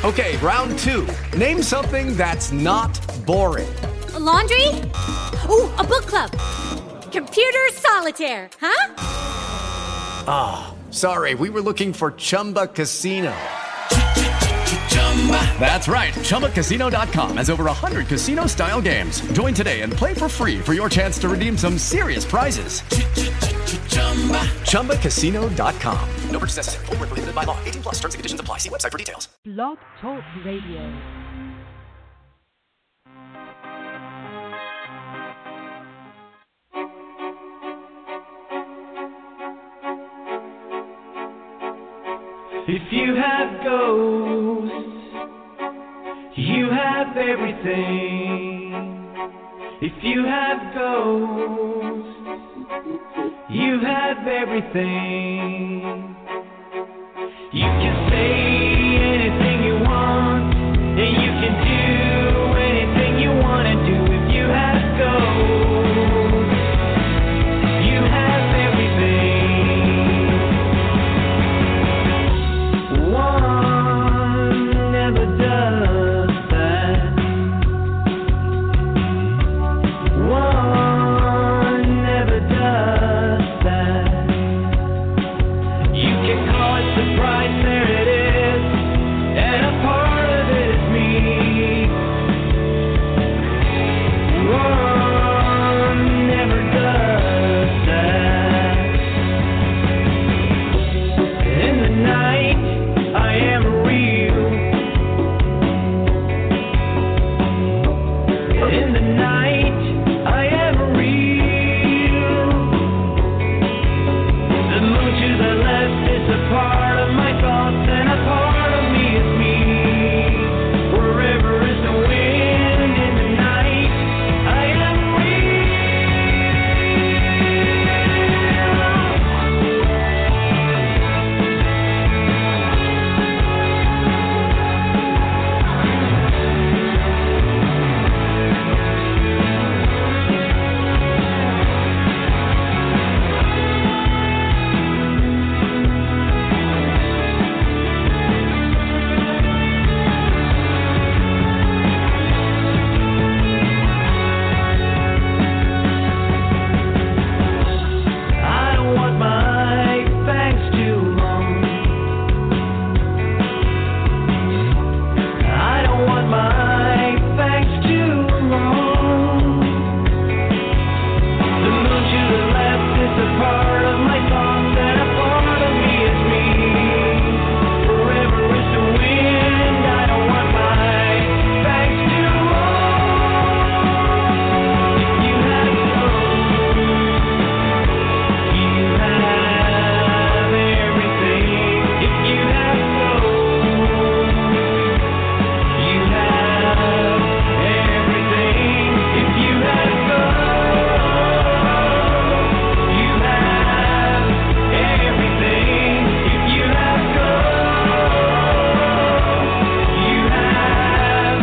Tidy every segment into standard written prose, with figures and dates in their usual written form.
Okay, round two. Name something that's not boring. A laundry? Ooh, a book club. Computer solitaire, huh? Ah, sorry, we were looking for Chumba Casino. That's right, ChumbaCasino.com has over 100 casino-style games. Join today and play for free for your chance to redeem some serious prizes. ChumbaCasino.com. No purchase necessary. Void where prohibited by law. 18 plus terms and conditions apply. See website for details. Blog Talk Radio. If you have ghosts, you have everything. If you have ghosts, you have everything. You can say anything you want, and you can do anything you want to do. If you have ghosts, you have everything. One never does that. One never does that. You can call it surprise, there it is, and a part of it is me. One never does that. In the night, I am real. In the night, I am real. The moon to the left is a part of my thoughts, and a part of me is me. Wherever is the wind in the night, I am I don't want my fangs too long. I don't want my fangs too long. The moon to the left is a part of my thoughts, and a part of me is me. Forever is the wind. I don't want my fangs too long. If you have ghosts, you have everything. If you have ghosts, you have everything. If you have ghosts, you have everything. If you have ghosts, you have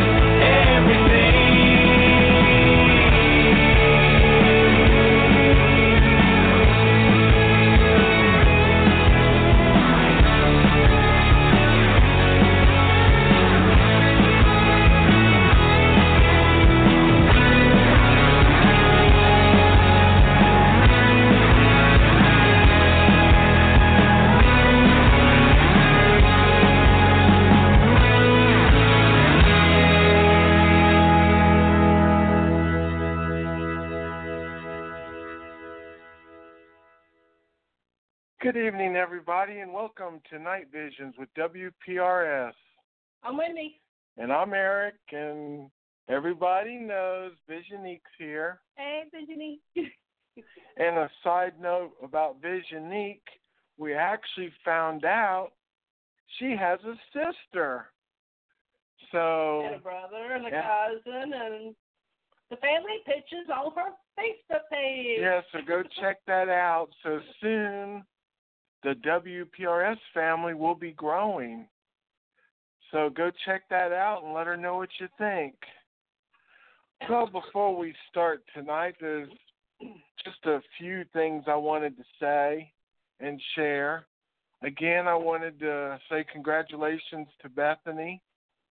Good evening, everybody, and welcome to Night Visions with WPRS. I'm Wendy. And I'm Eric, and everybody knows Visionique's here. Hey, Virginie. And a side note about Visionique, we actually found out she has a sister. So, And a brother and a Yeah. cousin and the family pictures on her Facebook page. yeah, so go check that out. So soon, the WPRS family will be growing. So go check that out and let her know what you think. So before we start tonight, there's just a few things I wanted to say and share. Again, I wanted to say congratulations to Bethany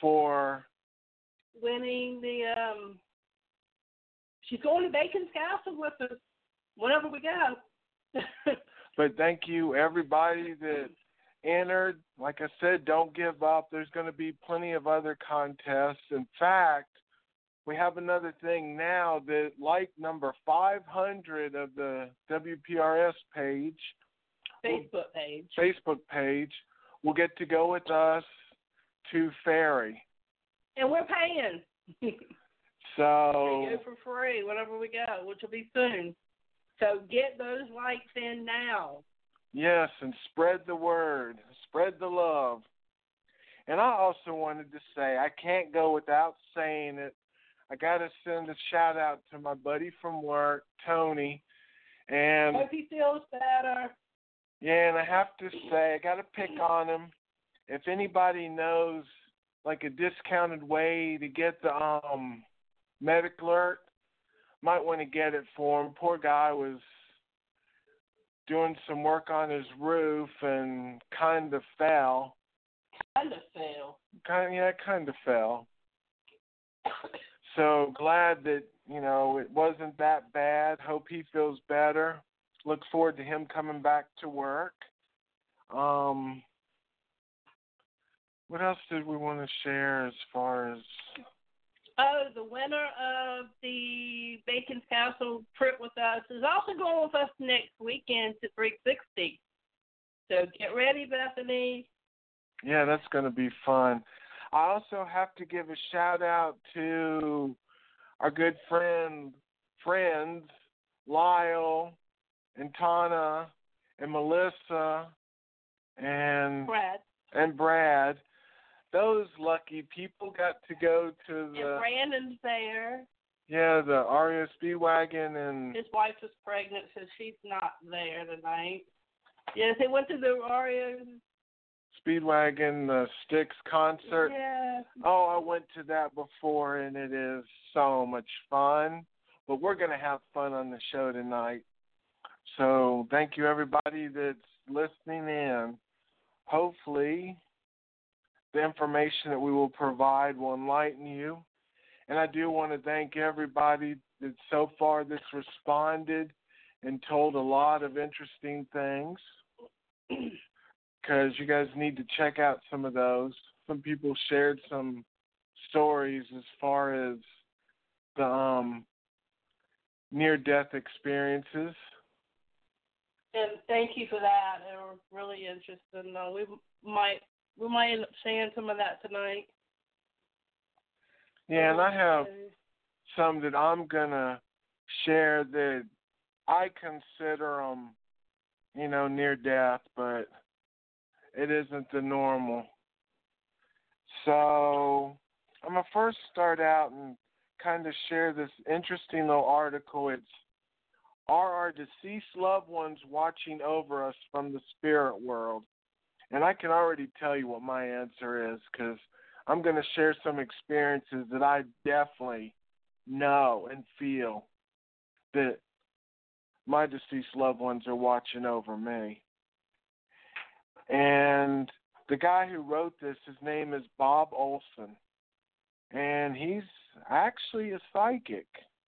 for winning the she's going to Bacon's Castle with us whenever we go. But thank you, everybody that entered. Like I said, don't give up. There's going to be plenty of other contests. In fact, we have another thing now that, like number 500 of the WPRS page, Facebook page, will get to go with us to Ferry. And we're paying. So We go for free whenever we go, which will be soon. So get those likes in now. yes, and spread the word, spread the love. And I also wanted to say, I can't go without saying it. I got to send a shout out to my buddy from work, Tony. And Hope he feels better. yeah, and I have to say, I got to pick on him. If anybody knows like a discounted way to get the Medic Alert, might want to get it for him. Poor guy was doing some work on his roof and kind of fell. Kind of fail. Kind of fell. So glad that, it wasn't that bad. Hope he feels better. Look forward to him coming back to work. What else did we want to share as far as... Oh, the winner of the Bacon's Castle trip with us is also going with us next weekend to 360. So get ready, Bethany. Yeah, that's going to be fun. I also have to give a shout out to our good friends, Lyle and Tana and Melissa and Brad. Those lucky people got to go to the... And Brandon's there. Yeah, the Aria Speedwagon and... His wife is pregnant, so she's not there tonight. Yes, they went to the Aria... Speedwagon, the Styx concert. Yeah. Oh, I went to that before, and it is so much fun. But we're going to have fun on the show tonight. So thank you, everybody that's listening in. Hopefully, the information that we will provide will enlighten you. And I do want to thank everybody that so far that's responded and told a lot of interesting things, because you guys need to check out some of those. Some people shared some stories as far as the near-death experiences. And thank you for that. They were really interesting. We might end up sharing some of that tonight. Yeah, and I have some that I'm going to share that I consider them, near death, but it isn't the normal. So I'm going to first start out and kind of share this interesting little article. It's, are our deceased loved ones watching over us from the spirit world? And I can already tell you what my answer is, because I'm going to share some experiences that I definitely know and feel that my deceased loved ones are watching over me. And the guy who wrote this, his name is Bob Olson, and he's actually a psychic.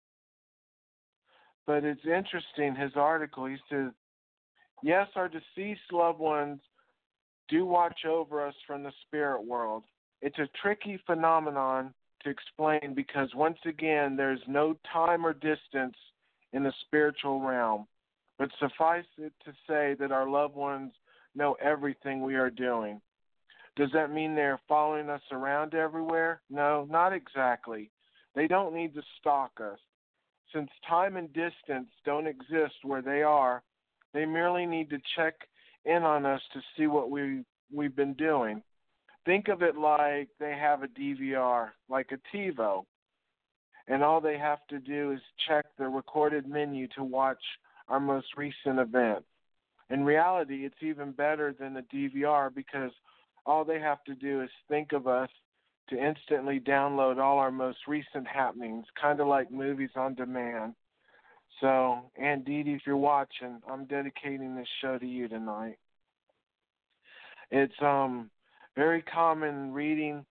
But it's interesting, his article, he says, yes, our deceased loved ones do watch over us from the spirit world. It's a tricky phenomenon to explain because, once again, there's no time or distance in the spiritual realm. But suffice it to say that our loved ones know everything we are doing. Does that mean they're following us around everywhere? No, not exactly. They don't need to stalk us. Since time and distance don't exist where they are, they merely need to check in on us to see what we've been doing. Think of it like they have a DVR, like a TiVo, and all they have to do is check the recorded menu to watch our most recent event. In reality, it's even better than a DVR because all they have to do is think of us to instantly download all our most recent happenings, kind of like movies on demand. So, Aunt Dee Dee, if you're watching, I'm dedicating this show to you tonight. It's very common reading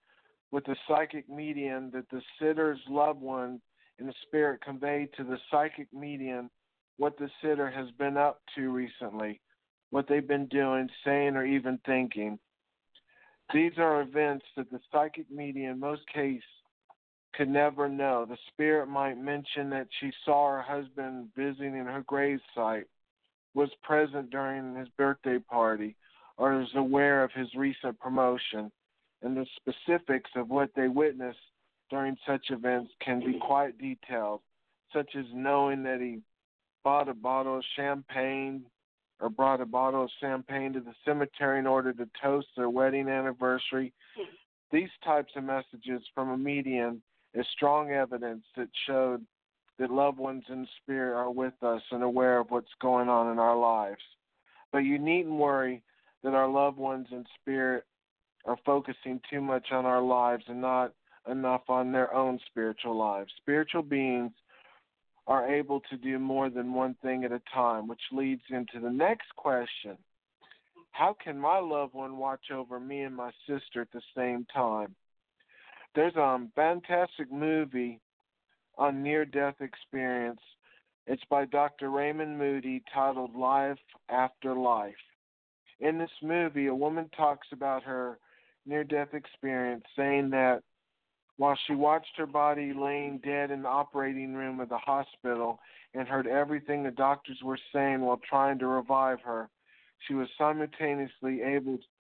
with the psychic medium that the sitter's loved one in the spirit conveyed to the psychic medium what the sitter has been up to recently, what they've been doing, saying, or even thinking. These are events that the psychic medium in most cases could never know. The spirit might mention that she saw her husband visiting her gravesite, was present during his birthday party, or is aware of his recent promotion, and the specifics of what they witnessed during such events can be quite detailed, such as knowing that he bought a bottle of champagne or brought a bottle of champagne to the cemetery in order to toast their wedding anniversary. These types of messages from a medium is strong evidence that showed that loved ones in spirit are with us and aware of what's going on in our lives. But you needn't worry that our loved ones in spirit are focusing too much on our lives and not enough on their own spiritual lives. Spiritual beings are able to do more than one thing at a time, which leads into the next question. How can my loved one watch over me and my sister at the same time? There's a fantastic movie on near-death experience. It's by Dr. Raymond Moody, titled Life After Life. In this movie, a woman talks about her near-death experience, saying that while she watched her body laying dead in the operating room of the hospital and heard everything the doctors were saying while trying to revive her, she was simultaneously able to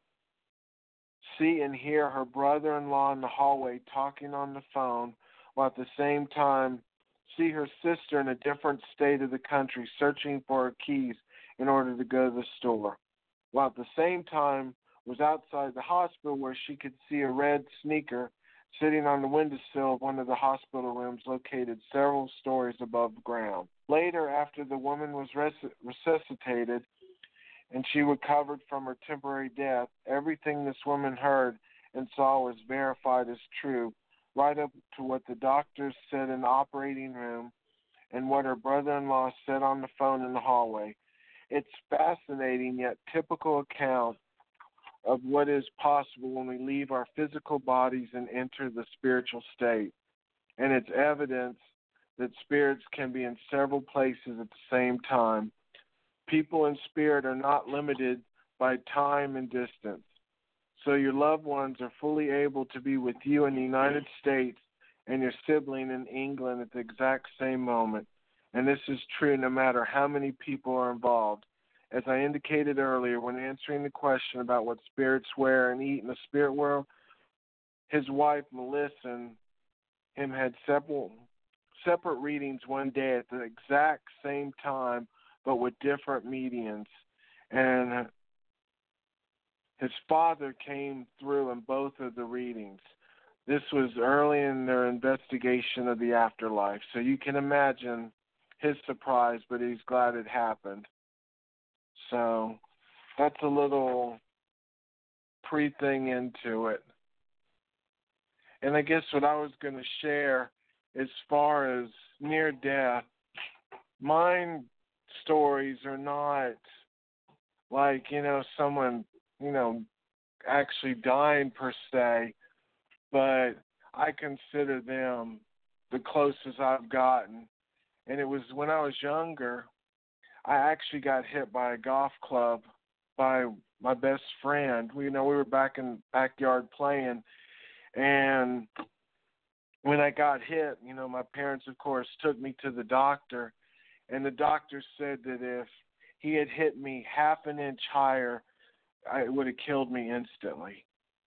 see and hear her brother-in-law in the hallway talking on the phone, while at the same time see her sister in a different state of the country searching for her keys in order to go to the store, while at the same time was outside the hospital where she could see a red sneaker sitting on the windowsill of one of the hospital rooms located several stories above ground. Later, after the woman was resuscitated and she recovered from her temporary death, everything this woman heard and saw was verified as true, right up to what the doctors said in the operating room and what her brother-in-law said on the phone in the hallway. It's fascinating yet typical account of what is possible when we leave our physical bodies and enter the spiritual state. And it's evidence that spirits can be in several places at the same time. People in spirit are not limited by time and distance. So your loved ones are fully able to be with you in the United States and your sibling in England at the exact same moment. And this is true no matter how many people are involved. As I indicated earlier, when answering the question about what spirits wear and eat in the spirit world, his wife, Melissa, and him had separate readings one day at the exact same time, but with different mediums. And his father came through in both of the readings. This was early in their investigation of the afterlife. So you can imagine his surprise, but he's glad it happened. So that's a little pre-thing into it. And I guess what I was going to share as far as near death, mine stories are not like, someone, actually dying per se, but I consider them the closest I've gotten. And it was when I was younger, I actually got hit by a golf club by my best friend. We were back in the backyard playing, and when I got hit, my parents, of course, took me to the doctor, and the doctor said that if he had hit me half an inch higher, it would have killed me instantly.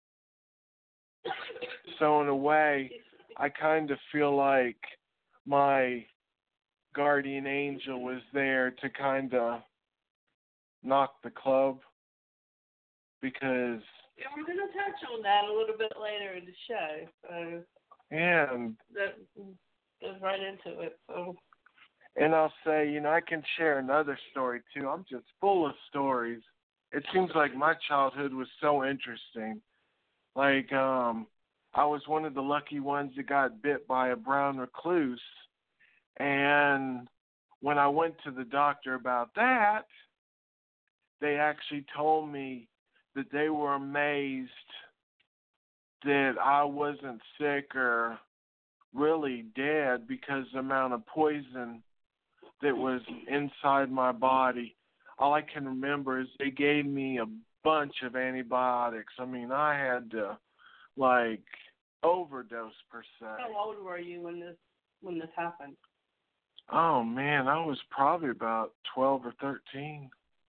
So in a way, I kind of feel like my guardian angel was there to kind of knock the club, because we're going to touch on that a little bit later in the show. So yeah, and that goes right into it. So. And I'll say, I can share another story too. I'm just full of stories. It seems like my childhood was so interesting. Like, I was one of the lucky ones that got bit by a brown recluse. And when I went to the doctor about that, they actually told me that they were amazed that I wasn't sick or really dead because the amount of poison that was inside my body. All I can remember is they gave me a bunch of antibiotics. I mean, I had to, like, overdose per se. How old were you when this happened? Oh, man, I was probably about 12 or 13.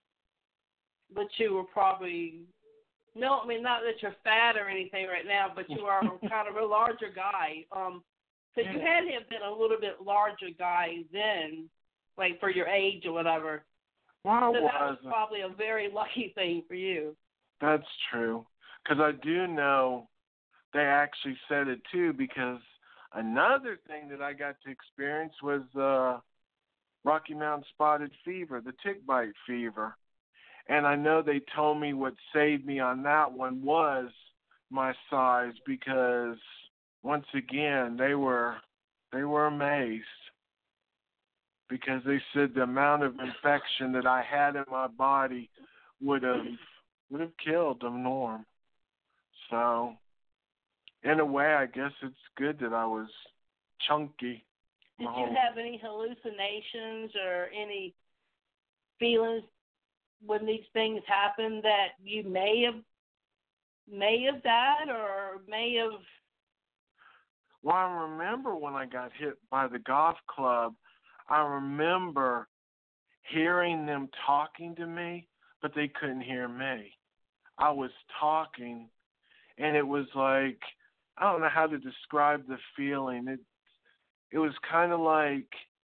But you were probably, no, I mean, not that you're fat or anything right now, but you are kind of a larger guy. So you had to have been a little bit larger guy then, like for your age or whatever. Well, so that was probably a very lucky thing for you. That's true. Because I do know they actually said it too, because another thing that I got to experience was Rocky Mountain spotted fever, the tick bite fever. And I know they told me what saved me on that one was my size, because once again they were amazed, because they said the amount of infection that I had in my body would have killed Norm. So in a way, I guess it's good that I was chunky. Did you have any hallucinations or any feelings when these things happened that you may have died or may have? Well, I remember when I got hit by the golf club, I remember hearing them talking to me, but they couldn't hear me. I was talking, and it was like, I don't know how to describe the feeling. It was kind of like,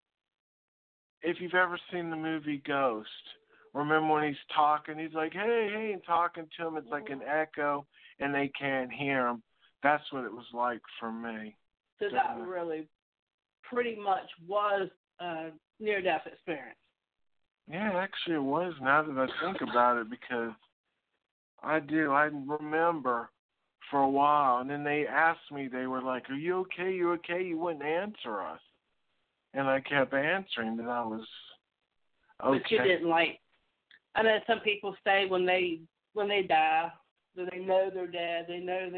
if you've ever seen the movie Ghost, remember when he's talking, he's like, hey, and talking to him, it's like an echo, and they can't hear him. That's what it was like for me. So that really pretty much was a near-death experience. Yeah, actually it was, now that I think about it, because I remember for a while, and then they asked me, they were like, are you okay? You okay? You wouldn't answer us. And I kept answering that I was okay. But you didn't like, I know some people say when they die, that they know they're dead. They know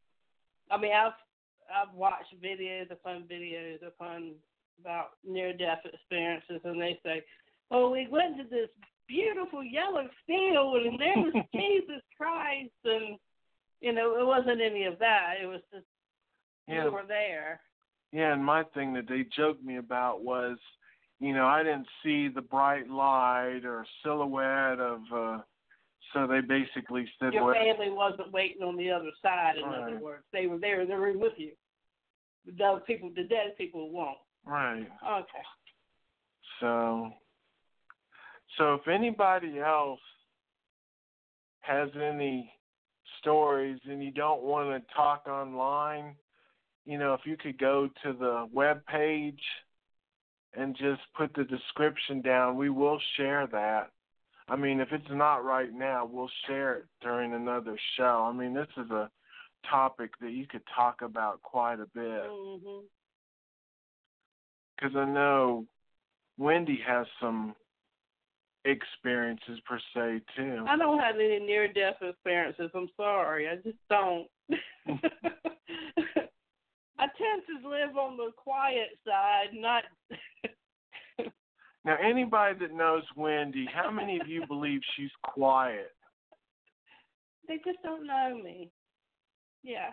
I've watched videos upon about near-death experiences, and they say, oh, we went to this beautiful yellow field, and there was Jesus Christ, and, it wasn't any of that. It was just, you were there. Yeah, and my thing that they joked me about was, I didn't see the bright light or silhouette of, so they basically said... Your family wasn't waiting on the other side, in right. other words. They were there in the room with you. The dead people won't. Right. Okay. So if anybody else has any stories and you don't want to talk online, if you could go to the web page and just put the description down, we will share that. I mean, if it's not right now, we'll share it during another show. I mean, this is a topic that you could talk about quite a bit. Mm-hmm. Because I know Wendy has some experiences per se, too. I don't have any near-death experiences. I'm sorry. I just don't. I tend to live on the quiet side, not... Now, anybody that knows Wendy, how many of you believe she's quiet? They just don't know me. Yeah.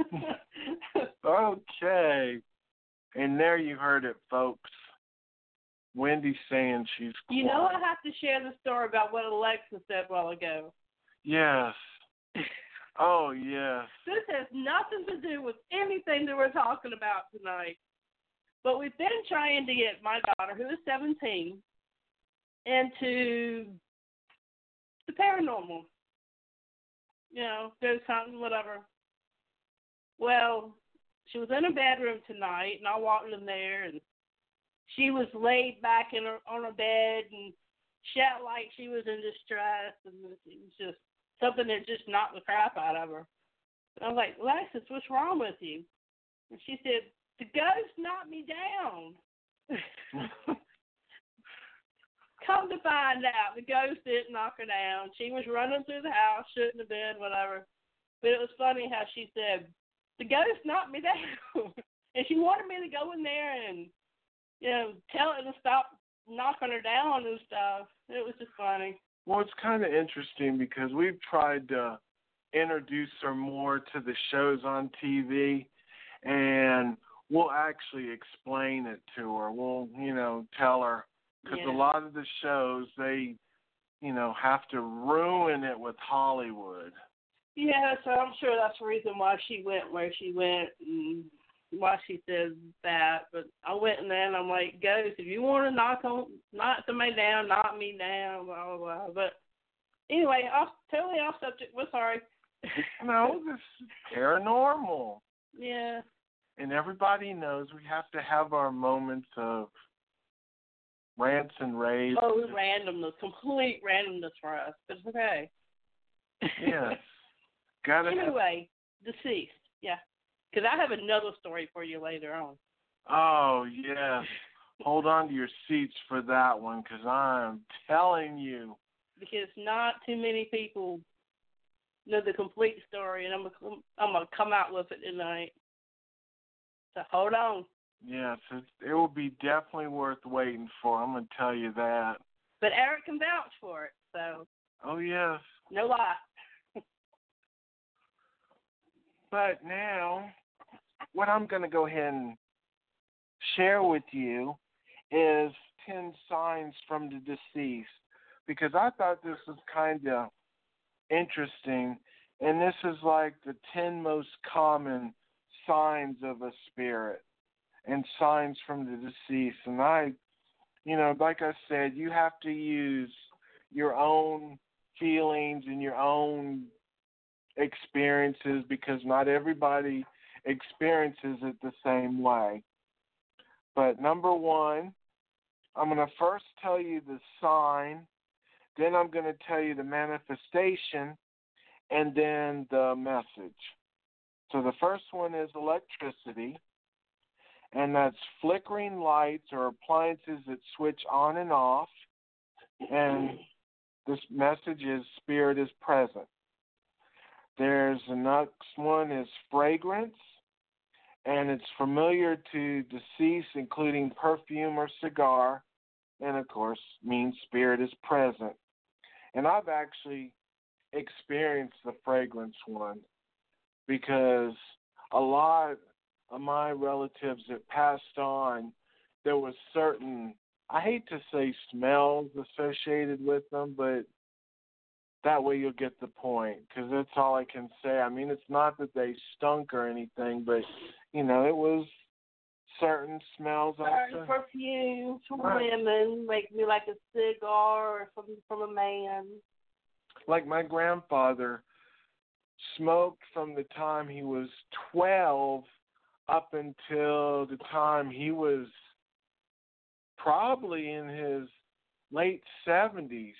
Okay. And there you heard it, folks. Wendy's saying she's quiet. I have to share the story about what Alexa said a while ago. Yes. Oh, yes. This has nothing to do with anything that we're talking about tonight. But we've been trying to get my daughter, who is 17, into the paranormal. Ghost hunting, whatever. Well, she was in her bedroom tonight, and I walked in there, and she was laid back on her bed and shot like she was in distress, and it was just something that just knocked the crap out of her. And I was like, Alexis, what's wrong with you? And she said, the ghost knocked me down. Come to find out, the ghost didn't knock her down. She was running through the house, shouldn't have been, whatever. But it was funny how she said, the ghost knocked me down. And she wanted me to go in there and, tell her to stop knocking her down and stuff. It was just funny. Well, it's kind of interesting because we've tried to introduce her more to the shows on TV, and we'll actually explain it to her. We'll, tell her, because a lot of the shows, they, have to ruin it with Hollywood. Yeah, so I'm sure that's the reason why she went where she went and why she said that. But I went in there and I'm like, Ghost, if you want to knock somebody down, knock me down, blah, blah, blah. But anyway, totally off subject. We're sorry. No, this is paranormal. Yeah. And everybody knows we have to have our moments of rants and raves. Oh, randomness, complete randomness for us, but it's okay. Yes. Anyway, deceased, yeah. Because I have another story for you later on. Oh, yes. Hold on to your seats for that one, because I'm telling you. Because not too many people know the complete story, and I'm gonna come out with it tonight. So hold on. Yes, it will be definitely worth waiting for. I'm going to tell you that. But Eric can vouch for it, so. Oh, yes. No lie. But now, what I'm going to go ahead and share with you is 10 signs from the deceased, because I thought this was kind of interesting, and this is like the 10 most common signs of a spirit and signs from the deceased. And I, like I said, you have to use your own feelings and your own experiences, because not everybody experiences it the same way. But number one, I'm going to first tell you the sign, then I'm going to tell you the manifestation, and then the message. So the first one is electricity, and that's flickering lights or appliances that switch on and off, and this message is spirit is present. There's the next one is fragrance, and it's familiar to deceased, including perfume or cigar, and of course means spirit is present. And I've actually experienced the fragrance one, because a lot of my relatives that passed on, there was certain, I hate to say smells associated with them, but that way you'll get the point, because that's all I can say. I mean, it's not that they stunk or anything, but, it was certain smells. Certain perfumes from women make me like a cigar or from a man. Like my grandfather smoked from the time he was 12 up until the time he was probably in his late 70s.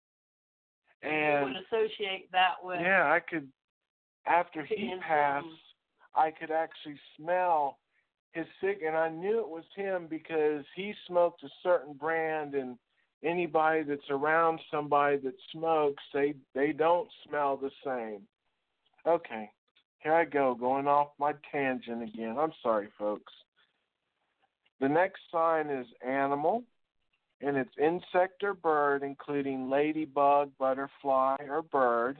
And you would associate that with. Yeah, I could, after he passed, I could actually smell his cigarette, and I knew it was him because he smoked a certain brand, and anybody that's around somebody that smokes, they don't smell the same. Okay, here I go, going off my tangent again. I'm sorry, folks. The next sign is animal, and it's insect or bird, including ladybug, butterfly, or bird.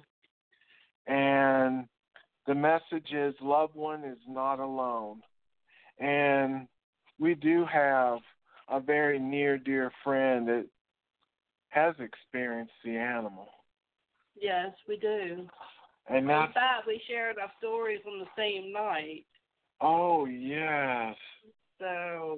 And the message is loved one is not alone. And we do have a very near dear friend that has experienced the animal. Yes, we do. And in fact, we shared our stories on the same night. Oh, yes. So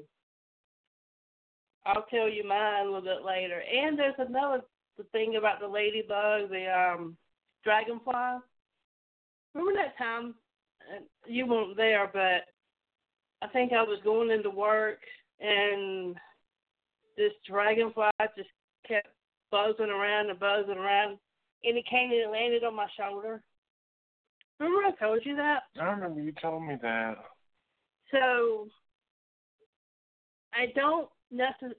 I'll tell you mine a little bit later. And there's another thing about the ladybug, the dragonfly. Remember that time, you weren't there, but I think I was going into work and this dragonfly just kept buzzing around, and it came and it landed on my shoulder. Remember I told you that? I remember you told me that. So I don't necessarily.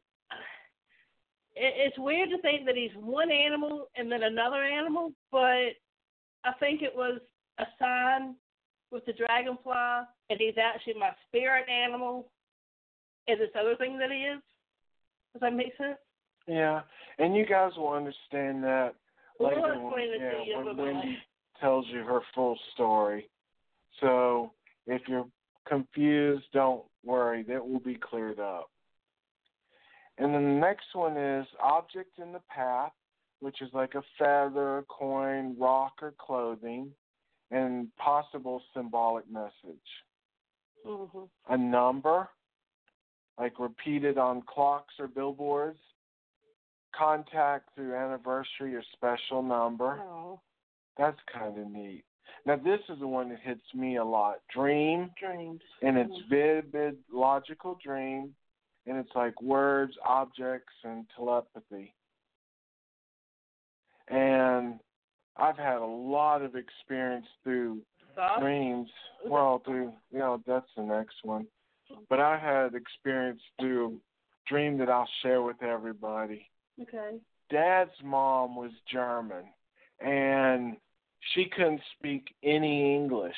It's weird to think that he's one animal and then another animal, but I think it was a sign with the dragonfly, and he's actually my spirit animal, and this other thing that he is. Does that make sense? Yeah, and you guys will understand that later We'll explain it to you when a little Wendy bit. tells you her full story. So if you're confused, don't worry. That will be cleared up. And then the next one is object in the path, which is like a feather, a coin, rock, or clothing, and possible symbolic message. Mm-hmm. A number, like repeated on clocks or billboards. Contact through anniversary or special number. Oh. That's kind of neat. Now, this is the one that hits me a lot. Dream. Dreams. And it's vivid, logical dream. And it's like words, objects, and telepathy. And I've had a lot of experience through dreams. Well, that's the next one. But I had experience through a dream that I'll share with everybody. Okay. Dad's mom was German, and she couldn't speak any English.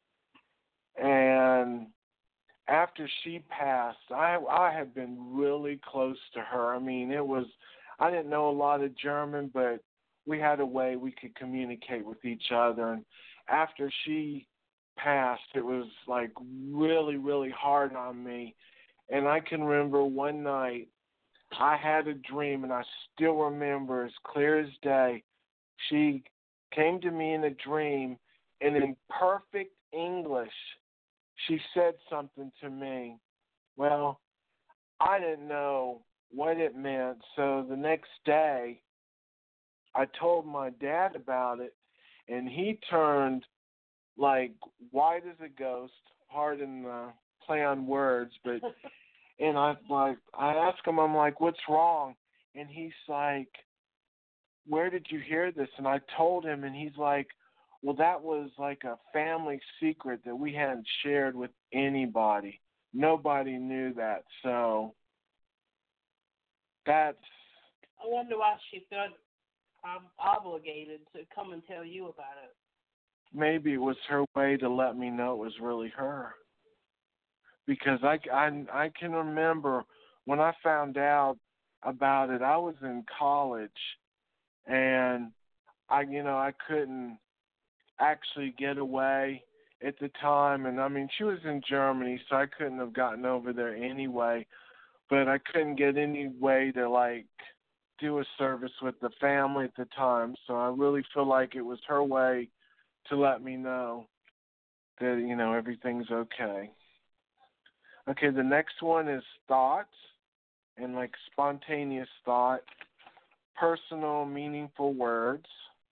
And after she passed, I had been really close to her. I mean, I didn't know a lot of German, but we had a way we could communicate with each other. And after she passed, it was like really, really hard on me. And I can remember one night I had a dream, and I still remember as clear as day. She came to me in a dream, and in perfect English, she said something to me. Well, I didn't know what it meant, so the next day I told my dad about it, and he turned like white as a ghost, pardon the play on words, but and I asked him, I'm like, what's wrong? And he's like, where did you hear this? And I told him, and he's like, well, that was like a family secret that we hadn't shared with anybody. Nobody knew that. So that's... I wonder why she felt obligated to come and tell you about it. Maybe it was her way to let me know it was really her. Because I can remember when I found out about it, I was in college, and I couldn't actually get away at the time. And I mean, she was in Germany, so I couldn't have gotten over there anyway. But I couldn't get any way to like do a service with the family at the time. So I really feel like it was her way to let me know that, everything's okay. Okay, the next one is thoughts, and like spontaneous thought, personal, meaningful words.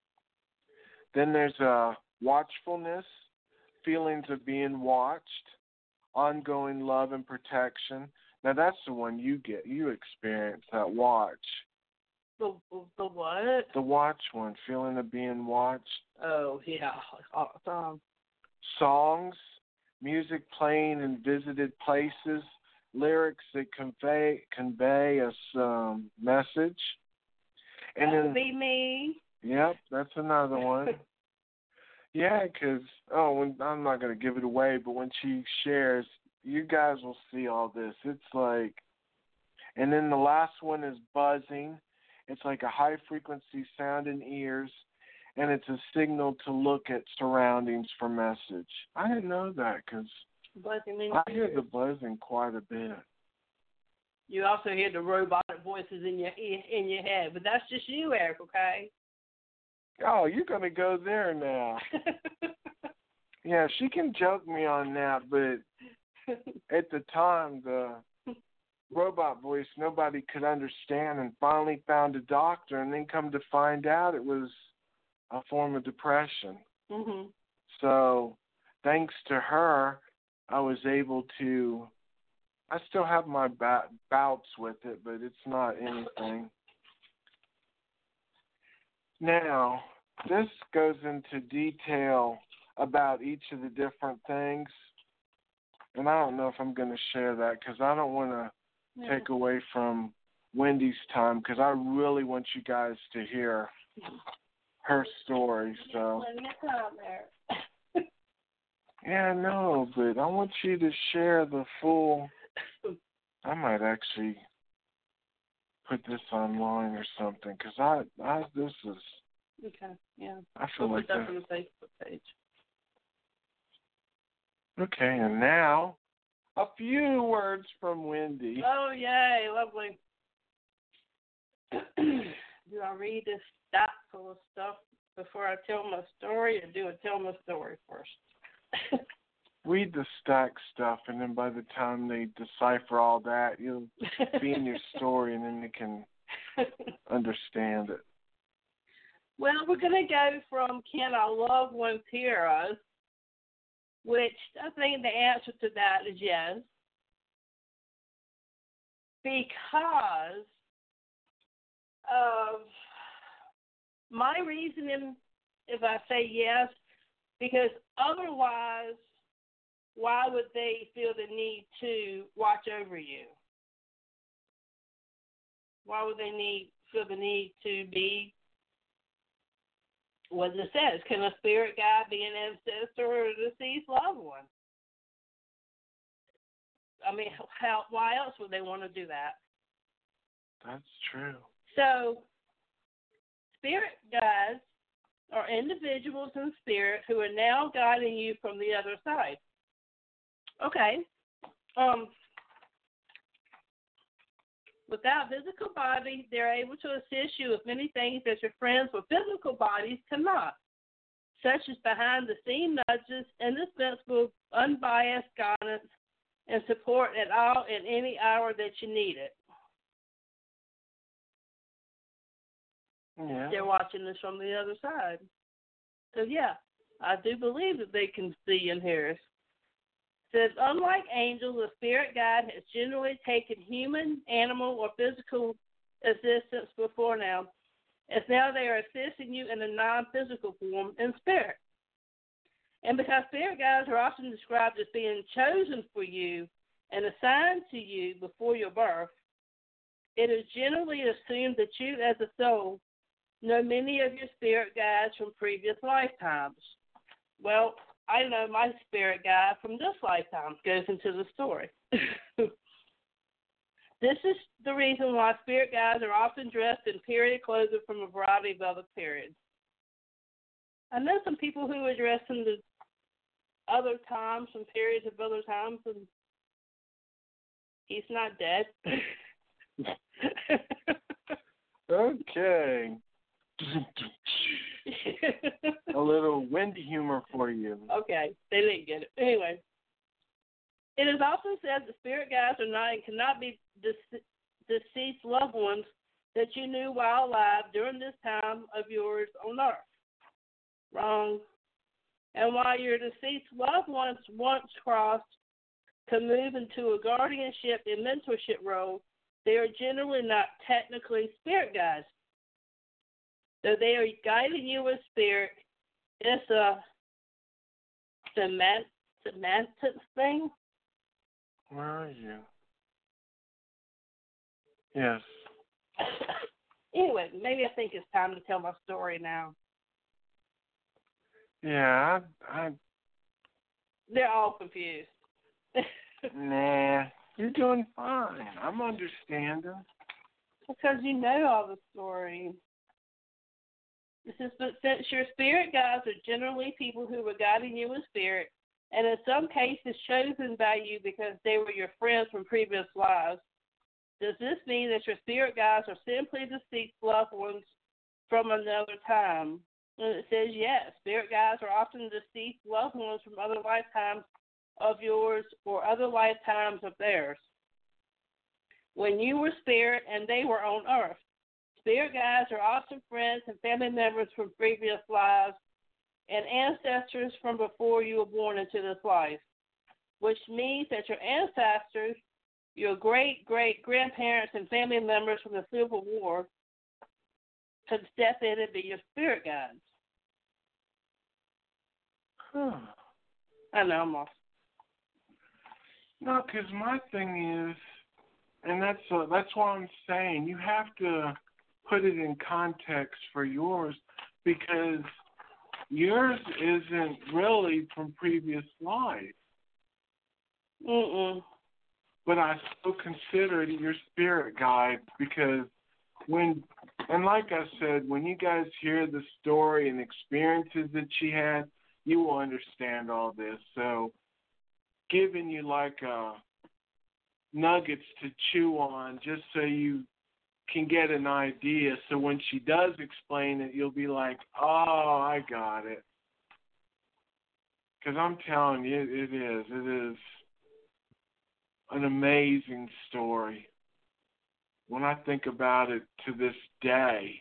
Then there's watchfulness, feelings of being watched, ongoing love and protection. Now that's the one you experience, that watch. The what? The watch one, feeling of being watched. Oh, yeah. Awesome. Songs, music playing in visited places, lyrics that convey a message. And that then, would be me. Yep, that's another one. Yeah, because, I'm not going to give it away, but when she shares, you guys will see all this. It's like, and then the last one is buzzing. It's like a high-frequency sound in ears, and it's a signal to look at surroundings for message. I didn't know that because I hear the buzzing quite a bit. You also hear the robotic voices in your head, but that's just you, Eric, okay? Oh, you're going to go there now. Yeah, she can joke me on that, but at the time, the robot voice, nobody could understand, and finally found a doctor, and then come to find out it was a form of depression. Mm-hmm. So thanks to her, I was able to, I still have my bouts with it, but it's not anything. Now, this goes into detail about each of the different things, and I don't know if I'm going to share that because I don't want to take away from Wendy's time because I really want you guys to hear her story. So, Yeah, I know, but I want you to share the full. I might actually put this online or something, because this is. Okay, yeah. I feel We'll like put that that. on the Facebook page. Okay, and now a few words from Wendy. Oh, yay, lovely. Do I read this stack full of stuff before I tell my story, or do I tell my story first? Read the stack stuff, and then by the time they decipher all that, you'll be in your story, and then they can understand it. Well, we're going to go from Can Our Loved Ones Hear Us, which I think the answer to that is yes. Because of my reasoning, if I say yes, because otherwise, why would they feel the need to watch over you? Why would they feel the need to be what it says? Can a spirit guide be an ancestor or a deceased loved one? I mean, why else would they want to do that? That's true. So, spirit guides are individuals in spirit who are now guiding you from the other side. Okay. Without physical bodies, they're able to assist you with many things that your friends with physical bodies cannot, such as behind-the-scene nudges, indispensable, unbiased guidance, and support at all and any hour that you need it. Yeah. They're watching this from the other side. So, yeah, I do believe that they can see and hear us. It says, unlike angels, a spirit guide has generally taken human, animal, or physical assistance before now, as now they are assisting you in a non-physical form in spirit. And because spirit guides are often described as being chosen for you and assigned to you before your birth, it is generally assumed that you as a soul know many of your spirit guides from previous lifetimes. Well, I know my spirit guide from this lifetime goes into the story. This is the reason why spirit guides are often dressed in period clothing from a variety of other periods. I know some people who are dressed in the other times, from periods of other times, and he's not dead. Okay. A little Wendy humor for you. Okay, they didn't get it. Anyway, it is often said that spirit guides are not and cannot be deceased loved ones that you knew while alive during this time of yours on earth. Wrong. And while your deceased loved ones once crossed to move into a guardianship and mentorship role, they are generally not technically spirit guides. So they are guiding you with spirit. It's a semantics thing. Where are you? Yes. Anyway, maybe I think it's time to tell my story now. Yeah, I They're all confused. nah. You're doing fine. I'm understanding. Because you know all the story. It says, but since your spirit guides are generally people who were guiding you in spirit, and in some cases chosen by you because they were your friends from previous lives, does this mean that your spirit guides are simply deceased loved ones from another time? And it says yes. Spirit guides are often deceased loved ones from other lifetimes of yours or other lifetimes of theirs. When you were spirit and they were on earth, spirit guides are often friends and family members from previous lives and ancestors from before you were born into this life, which means that your ancestors, your great-great-grandparents and family members from the Civil War could step in and be your spirit guides. Huh. I know, I'm off. No, because my thing is, and that's why I'm saying you have to put it in context for yours, because yours isn't really from previous life. But I still consider it your spirit guide because and like I said, when you guys hear the story and experiences that she had, you will understand all this. So giving you like nuggets to chew on just so you can get an idea. So when she does explain it, you'll be like, oh, I got it. Because I'm telling you, it is an amazing story. When I think about it to this day,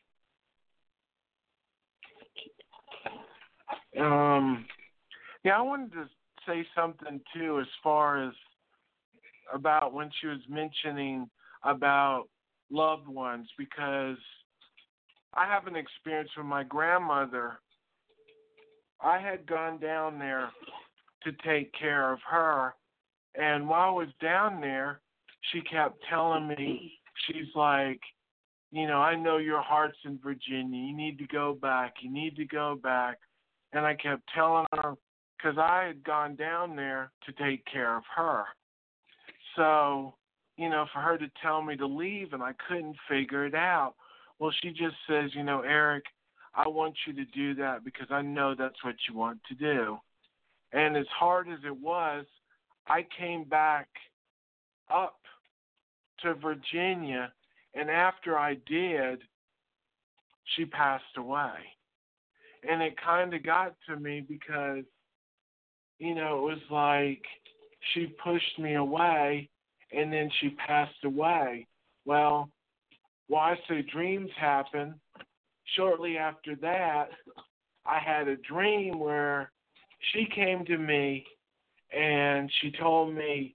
I wanted to say something too as far as about when she was mentioning about loved ones, because I have an experience with my grandmother. I had gone down there to take care of her, and while I was down there, she kept telling me, she's like, I know your heart's in Virginia. You need to go back. You need to go back. And I kept telling her, because I had gone down there to take care of her. So, for her to tell me to leave, and I couldn't figure it out. Well, she just says, Eric, I want you to do that because I know that's what you want to do. And as hard as it was, I came back up to Virginia, and after I did, she passed away. And it kind of got to me because, it was like she pushed me away, and then she passed away. Well, I say dreams happen. Shortly after that, I had a dream where she came to me, and she told me,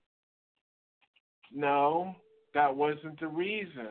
no, that wasn't the reason.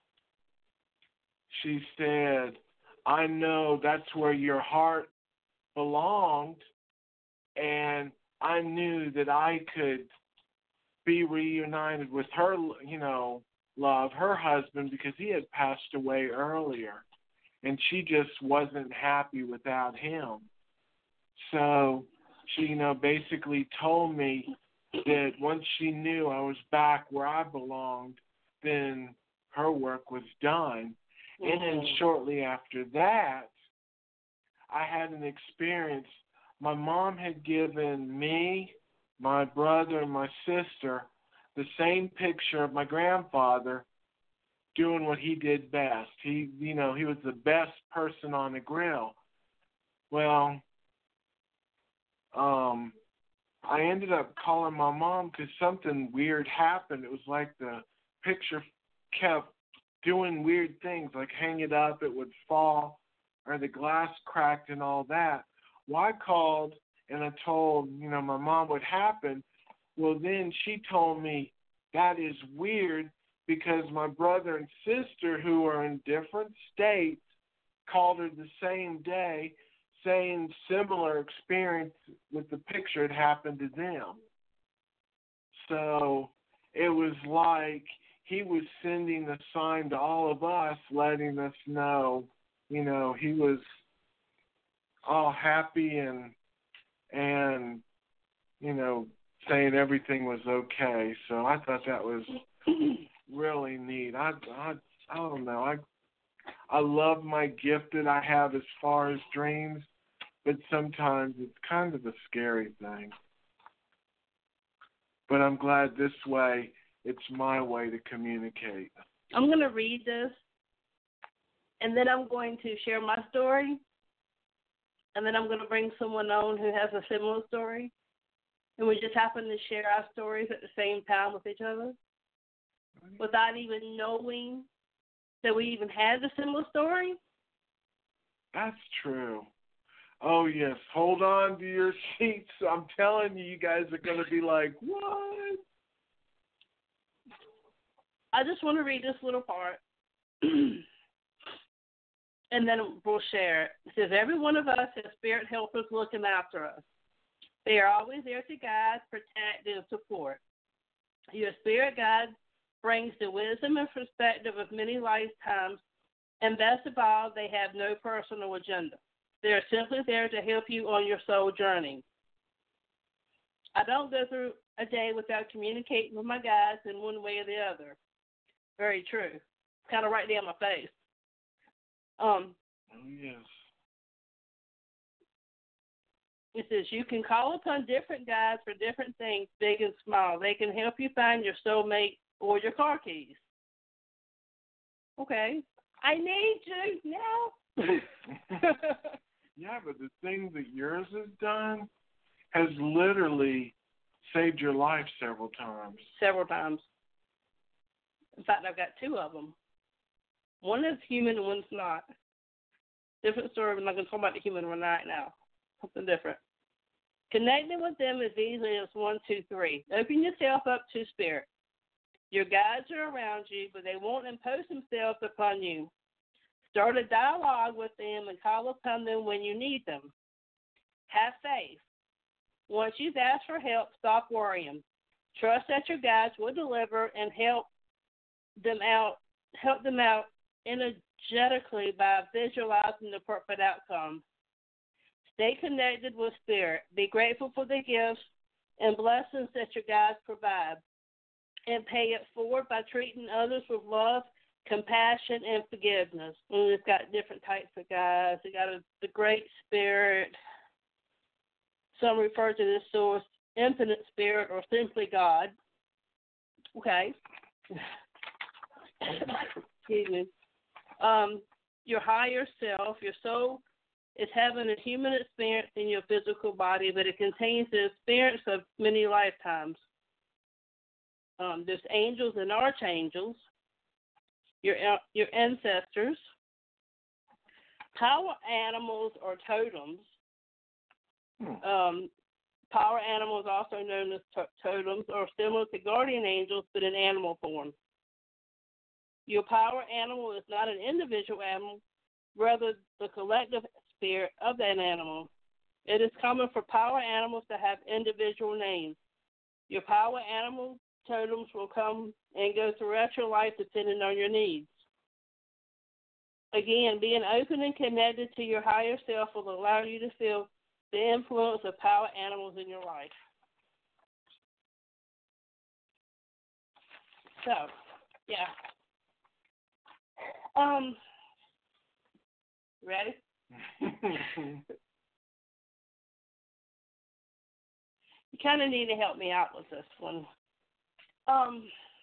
She said, I know that's where your heart belonged, and I knew that I could be reunited with her, love, her husband, because he had passed away earlier, and she just wasn't happy without him. So she, basically told me that once she knew I was back where I belonged, then her work was done. And then shortly after that, I had an experience. My mom had given me, my brother, and my sister the same picture of my grandfather doing what he did best. He was the best person on the grill. Well, I ended up calling my mom because something weird happened. It was like the picture kept doing weird things, like hang it up, it would fall, or the glass cracked and all that. Well, I called and I told, my mom what happened. Well, then she told me that is weird because my brother and sister, who are in different states, called her the same day saying similar experience with the picture had happened to them. So it was like he was sending a sign to all of us, letting us know, he was all happy and saying everything was okay. So I thought that was really neat. I don't know. I love my gift that I have as far as dreams, but sometimes it's kind of a scary thing. But I'm glad this way, it's my way to communicate. I'm going to read this, and then I'm going to share my story, and then I'm going to bring someone on who has a similar story, and we just happen to share our stories at the same time with each other without even knowing that we even had a similar story. That's true. Oh, yes. Hold on to your seats. I'm telling you, you guys are going to be like, what? I just want to read this little part, and then we'll share it. It says, every one of us has spirit helpers looking after us. They are always there to guide, protect, and support. Your spirit guide brings the wisdom and perspective of many lifetimes, and best of all, they have no personal agenda. They are simply there to help you on your soul journey. I don't go through a day without communicating with my guides in one way or the other. Very true. Kind of right there in my face. Oh, yes. It says you can call upon different guides for different things, big and small. They can help you find your soulmate or your car keys. Okay. I need you now. Yeah, but the thing that yours has done has literally saved your life several times. Several times. In fact, I've got two of them. One is human and one's not. Different story. I'm not going to talk about the human one right now. Something different. Connecting with them is easy as 1, 2, 3. Open yourself up to spirit. Your guides are around you, but they won't impose themselves upon you. Start a dialogue with them and call upon them when you need them. Have faith. Once you've asked for help, stop worrying. Trust that your guides will deliver and help them out energetically by visualizing the perfect outcome. Stay connected with spirit. Be grateful for the gifts and blessings that your guides provide, and pay it forward by treating others with love, compassion, and forgiveness. And we've got different types of guides. We got the Great Spirit. Some refer to this source, Infinite Spirit, or simply God. Okay. Excuse me. Your higher self, your soul, is having a human experience in your physical body, but it contains the experience of many lifetimes. There's angels and archangels, your ancestors, power animals or totems. Power animals, also known as totems, are similar to guardian angels, but in animal form. Your power animal is not an individual animal, rather the collective spirit of that animal. It is common for power animals to have individual names. Your power animal totems will come and go throughout your life depending on your needs. Again, being open and connected to your higher self will allow you to feel the influence of power animals in your life. So, yeah. Ready? You kind of need to help me out with this one. God,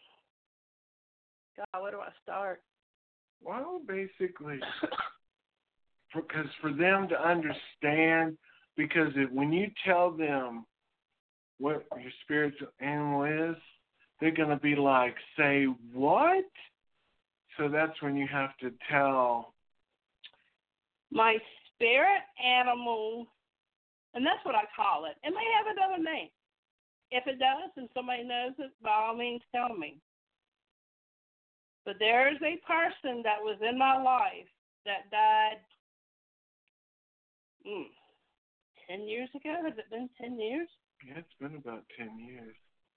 where do I start? Well, basically, because for them to understand, because when you tell them what your spiritual animal is, they're going to be like, say what? So that's when you have to tell. My spirit animal, and that's what I call it. It may have another name. If it does and somebody knows it, by all means tell me. But there is a person that was in my life that died 10 years ago. Has it been 10 years? Yeah, it's been about 10 years.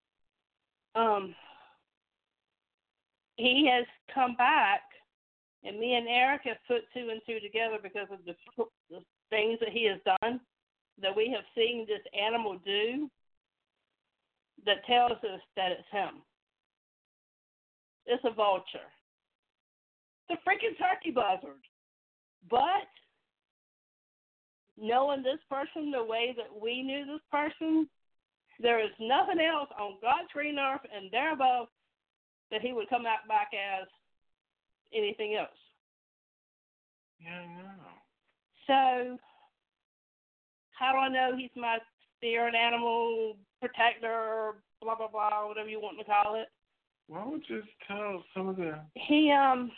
He has come back, and me and Eric have put 2 and 2 together because of the things that he has done, that we have seen this animal do, that tells us that it's him. It's a vulture. It's a freaking turkey buzzard. But knowing this person the way that we knew this person, there is nothing else on God's green earth and there above that he would come out back as anything else. Yeah, I know. So, how do I know he's my spirit animal protector, blah, blah, blah, whatever you want to call it? Well, just tell some of the... He, and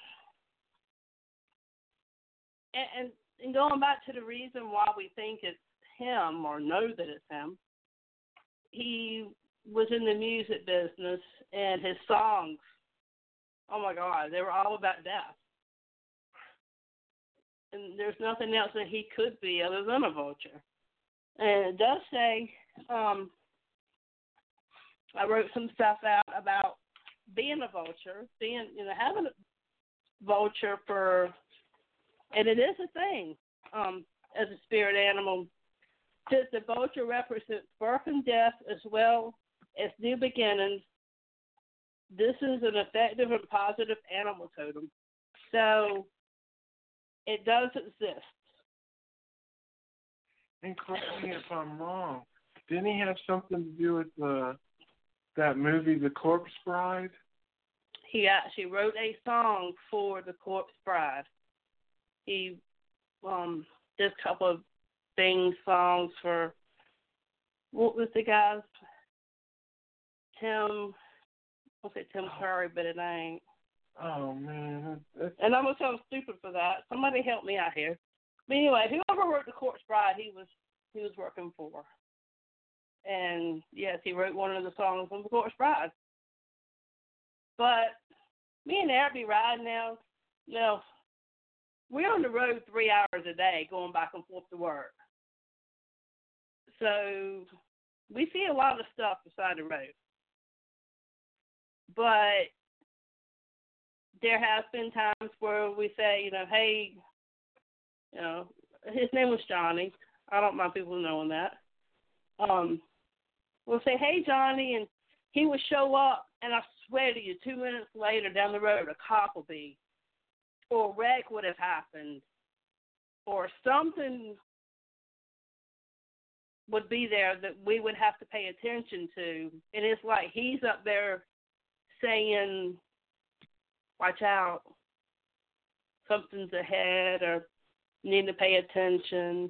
going back to the reason why we think it's him or know that it's him, he was in the music business, and his songs, oh my God, they were all about death. And there's nothing else that he could be other than a vulture. And it does say, I wrote some stuff out about being a vulture, having a vulture for, and it is a thing. as a spirit animal. Since the vulture represents birth and death as well as new beginnings, this is an effective and positive animal totem. So it does exist. And correct me if I'm wrong. Didn't he have something to do with that movie, The Corpse Bride? He actually wrote a song for The Corpse Bride. He did a couple of songs for, what was the guy's? Tim Curry, but it ain't. Oh, man. And I'm going to sound stupid for that. Somebody help me out here. But anyway, whoever wrote The Corpse Bride, he was working for. And, yes, he wrote one of the songs on The Corpse Bride. But me and Aaron be riding now. You know, we're on the road 3 hours a day going back and forth to work. So we see a lot of stuff beside the road. But there has been times where we say, you know, hey, you know, his name was Johnny. I don't mind people knowing that. We'll say, hey, Johnny, and he would show up, and I swear to you, 2 minutes later down the road, a cop will be, or a wreck would have happened, or something would be there that we would have to pay attention to. And it's like he's up there saying, watch out, something's ahead, or you need to pay attention.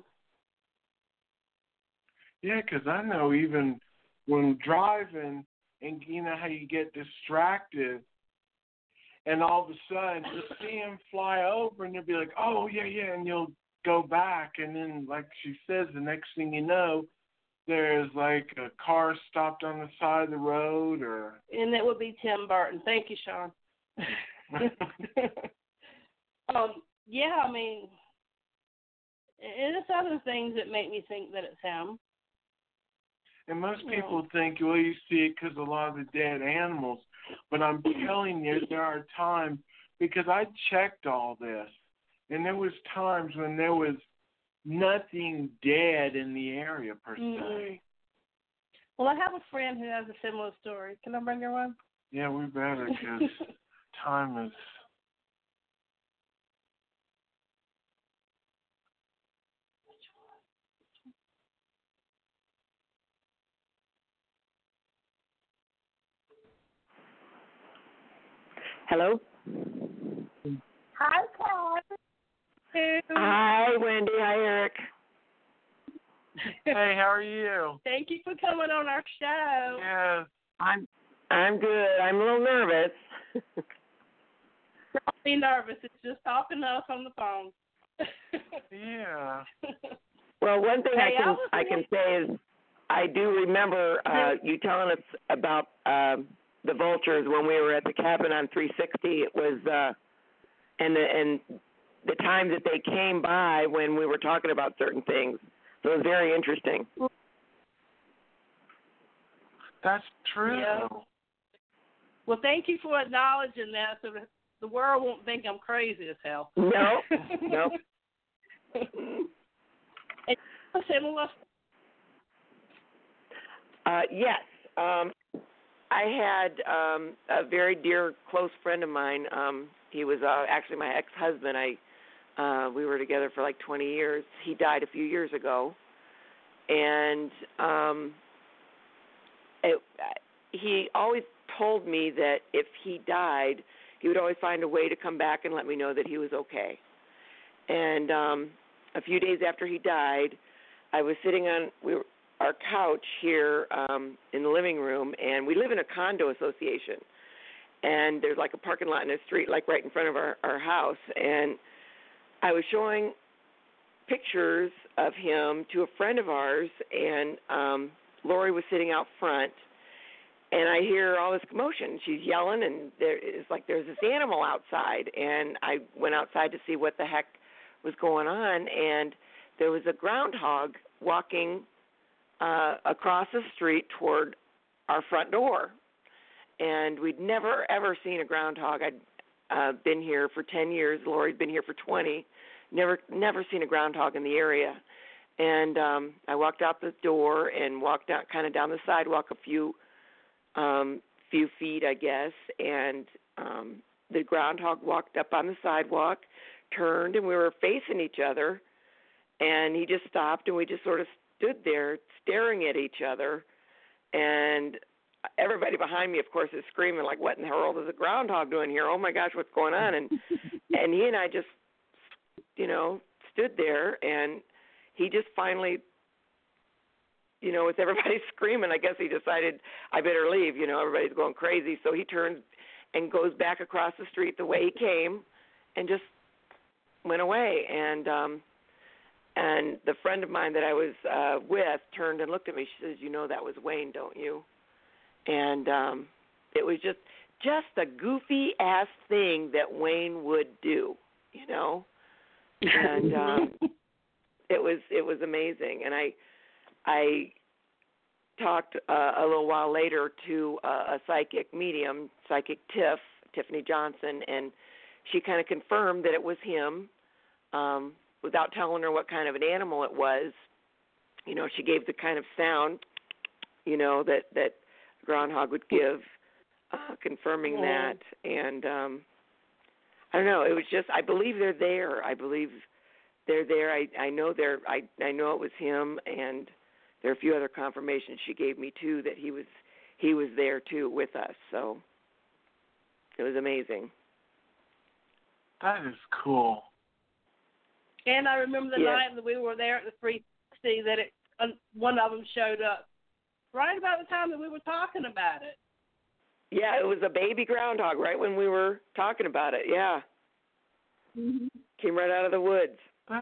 Yeah, because I know even when driving, and you know how you get distracted, and all of a sudden you'll see him fly over, and you'll be like, oh, yeah, and you'll go back, and then, like she says, the next thing you know, there's like a car stopped on the side of the road, or... And it would be Tim Burton. Thank you, Sean. Yeah, I mean, and it's other things that make me think that it's him. And most people think, well, you see it because a lot of the dead animals. But I'm telling you, there are times, because I checked all this, and there was times when there was nothing dead in the area, per se. Well, I have a friend who has a similar story. Can I bring her on? Yeah, we better, because time is... Hello? Hi, Carl. Hi, Wendy. Hi, Eric. Hey, how are you? Thank you for coming on our show. Yes. I'm good. I'm a little nervous. Don't be nervous. It's just talking to us on the phone. Yeah. Well, one thing I can say is I do remember you telling us about the vultures when we were at the cabin on 360. It was and the time that they came by when we were talking about certain things. So it was very interesting. That's true. Yeah. Well, thank you for acknowledging that, so the world won't think I'm crazy as hell. No. And similar. Yes. I had a very dear, close friend of mine. He was actually my ex-husband. We were together for like 20 years. He died a few years ago. And he always told me that if he died, he would always find a way to come back and let me know that he was okay. And a few days after he died, I was sitting on our couch here in the living room, and we live in a condo association. And there's like a parking lot in the street, like right in front of our house. And I was showing pictures of him to a friend of ours, and Lori was sitting out front, and I hear all this commotion. She's yelling, and there's this animal outside. And I went outside to see what the heck was going on, and there was a groundhog walking across the street toward our front door. And we'd never, ever seen a groundhog. I'd been here for 10 years. Lori'd been here for 20. never seen a groundhog in the area. And I walked out the door and walked out kind of down the sidewalk a few feet, I guess, and the groundhog walked up on the sidewalk, turned, and we were facing each other, and he just stopped, and we just sort of stood there staring at each other, and everybody behind me, of course, is screaming like, what in the world is a groundhog doing here? Oh, my gosh, what's going on? And he and I just, stood there, and he just finally, with everybody screaming, I guess he decided I better leave. Everybody's going crazy. So he turns and goes back across the street the way he came and just went away. And the friend of mine that I was with turned and looked at me. She says, that was Wayne, don't you? And it was just a goofy-ass thing that Wayne would do, And it was amazing. And I talked a little while later to a psychic medium, Psychic Tiffany Johnson, and she kind of confirmed that it was him without telling her what kind of an animal it was. She gave the kind of sound, that groundhog would give, confirming that. And I don't know. It was just, I believe they're there. I believe they're there. I know I know it was him, and there are a few other confirmations she gave me too that he was there too with us. So it was amazing. That is cool. And I remember the night that we were there at the 360 that one of them showed up right about the time that we were talking about it. Yeah, it was a baby groundhog right when we were talking about it. Yeah. Mm-hmm. Came right out of the woods.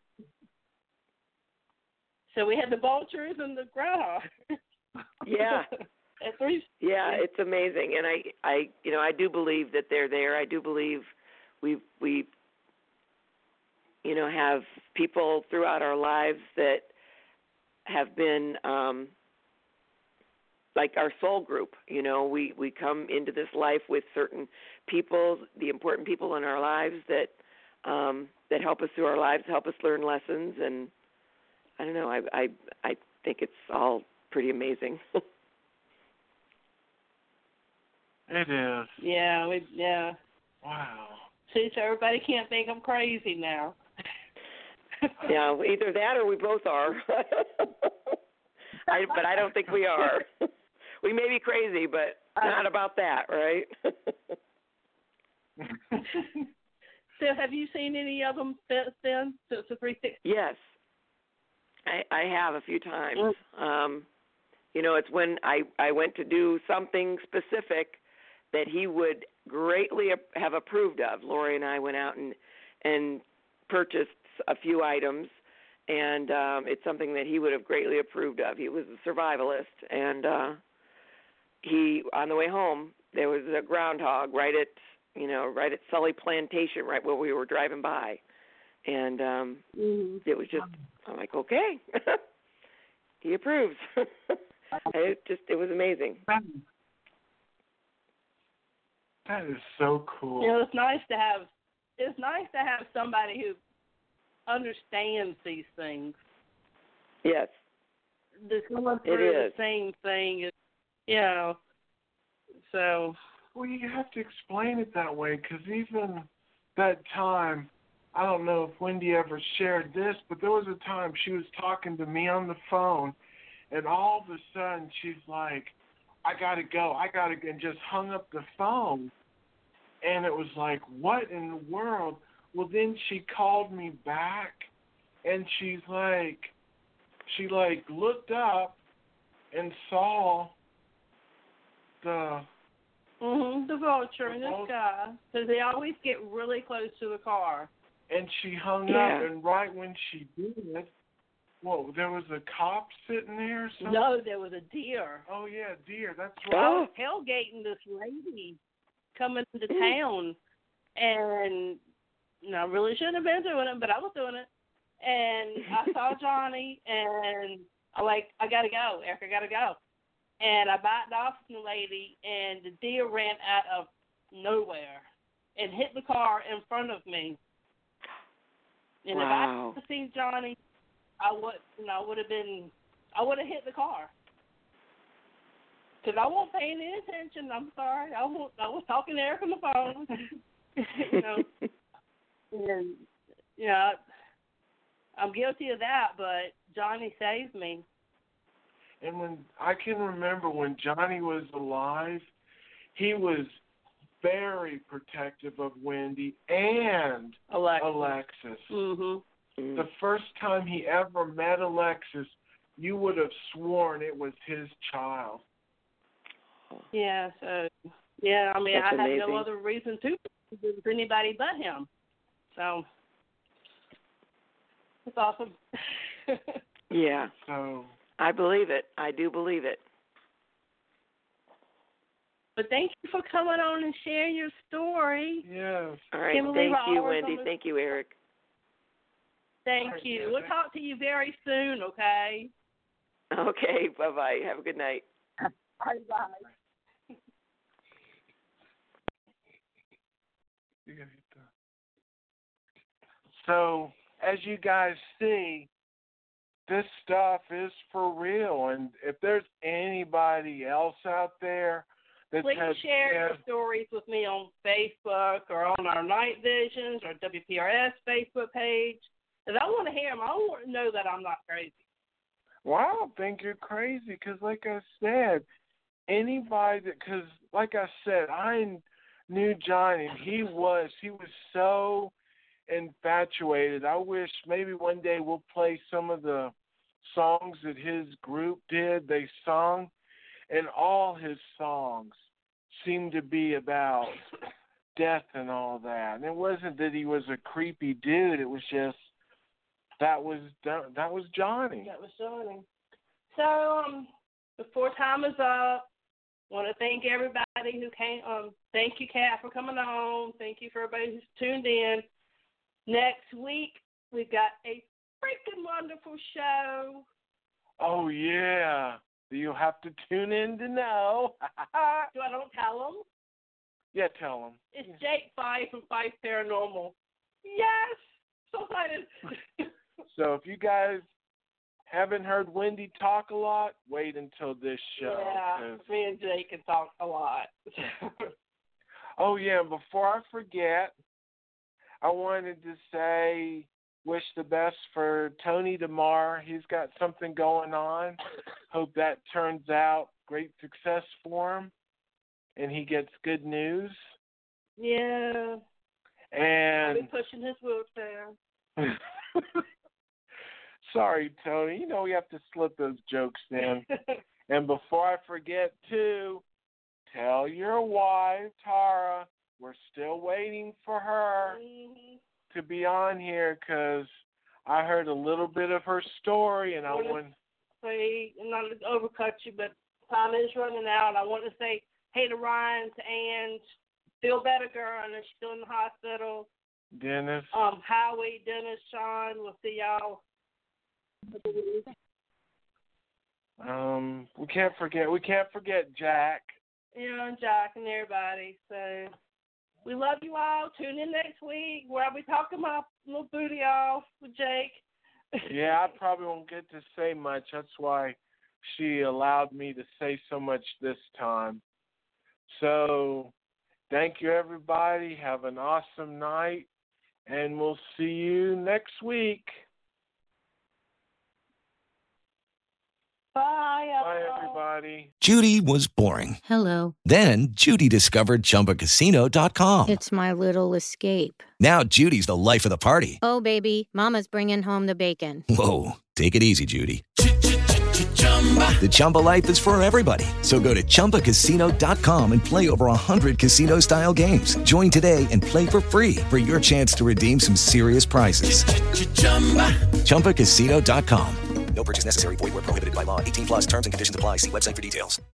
So we had the vultures and the groundhog. Yeah. Yeah, it's amazing, and I do believe that they're there. I do believe we have people throughout our lives that have been like our soul group. We come into this life with certain people, the important people in our lives that help us through our lives, help us learn lessons, and I don't know. I think it's all pretty amazing. It is. Yeah. Wow. See, so everybody can't think I'm crazy now. Yeah, either that or we both are. But I don't think we are. We may be crazy, but not about that, right? So have you seen any of them since then, since the 360? Yes. I have a few times. It's when I went to do something specific that he would greatly have approved of. Lori and I went out and purchased a few items, and it's something that he would have greatly approved of. He was a survivalist, and he, on the way home, there was a groundhog right at Sully Plantation, right where we were driving by, and it was just, I'm like, okay, he approves. It was amazing. That is so cool. It's nice to have somebody who understands these things. Yes. That's going through the same thing, so. Well, you have to explain it that way, because even that time, I don't know if Wendy ever shared this, but there was a time she was talking to me on the phone, and all of a sudden she's like, I got to go, and just hung up the phone. And it was like, what in the world? Well, then she called me back, and she looked up and saw the vulture in the sky, because they always get really close to the car. And she hung up, and right when she did, there was a cop sitting there or something? No, there was a deer. Oh, yeah, deer, that's I right. was tailgating this lady coming to town, and I really shouldn't have been doing it, but I was doing it. And I saw Johnny, and I'm like, I got to go, Eric, I got to go. And I backed off from the lady, and the deer ran out of nowhere and hit the car in front of me. And Wow. if I had seen Johnny, I would have hit the car. Because I won't pay any attention. I'm sorry. I was talking to Eric on the phone. And I'm guilty of that, but Johnny saved me. And when I can remember when Johnny was alive, he was very protective of Wendy and Alexis. Mm-hmm. The first time he ever met Alexis, you would have sworn it was his child. Yeah, so, yeah, I mean, That's I have amazing. no other reason to believe it was anybody but him. So, it's awesome. Yeah. So I believe it. I do believe it. But thank you for coming on and sharing your story. yes. All right. Can't believe Thank you, hours Wendy. on this- Thank you, Eric. Thank you. We'll talk to you very soon, okay? Okay. Bye-bye. Have a good night. Bye-bye. So, as you guys see, this stuff is for real. And if there's anybody else out there that Please has share your stories with me on Facebook or on our Night Visions or WPRS Facebook page. Because I want to hear them. I want to know that I'm not crazy. Well, I don't think you're crazy because, like I said, anybody that, because, like I said, I knew Johnny, and he was so infatuated. I wish maybe one day we'll play some of the songs that his group did. They sung, and all his songs seemed to be about death and all that. And it wasn't that he was a creepy dude. It was just that was Johnny. That was Johnny. So, before time is up, I want to thank everybody who came. Thank you, Kat, for coming on. Thank you for everybody who's tuned in. Next week, we've got a freaking wonderful show. Oh, yeah. You'll have to tune in to know. Do I don't tell them? Yeah, tell them. It's Jake Fife from Fife Paranormal. Yes! So excited. So if you guys haven't heard Wendy talk a lot, wait until this show. Yeah, me and Jake can talk a lot. Oh, yeah, and before I forget, I wanted to say wish the best for Tony tomorrow. He's got something going on. Hope that turns out great success for him and he gets good news. Yeah. And I've been pushing his wheelchair. Sorry, Tony. You know we have to slip those jokes in. And before I forget, too, tell your wife, Tara, we're still waiting for her to be on here because I heard a little bit of her story, and I want to say, not to overcut you, but time is running out. I want to say hey to Ryan, to Ange, feel better, girl. I know she's still in the hospital. Dennis. Howie, Dennis, Sean. We'll see y'all. We can't forget Jack. And Jack and everybody. So we love you all. Tune in next week where I'll be talking my little booty off with Jake. Yeah, I probably won't get to say much. That's why she allowed me to say so much this time. So thank you, everybody. Have an awesome night, and we'll see you next week. Bye, Bye, everybody. Judy was boring. Hello. Then Judy discovered ChumbaCasino.com. It's my little escape. Now Judy's the life of the party. Oh, baby, mama's bringing home the bacon. Whoa, take it easy, Judy. The Chumba life is for everybody. So go to ChumbaCasino.com and play over 100 casino-style games. Join today and play for free for your chance to redeem some serious prizes. ChumbaCasino.com. No purchase necessary. Void where prohibited by law. 18+ terms and conditions apply. See website for details.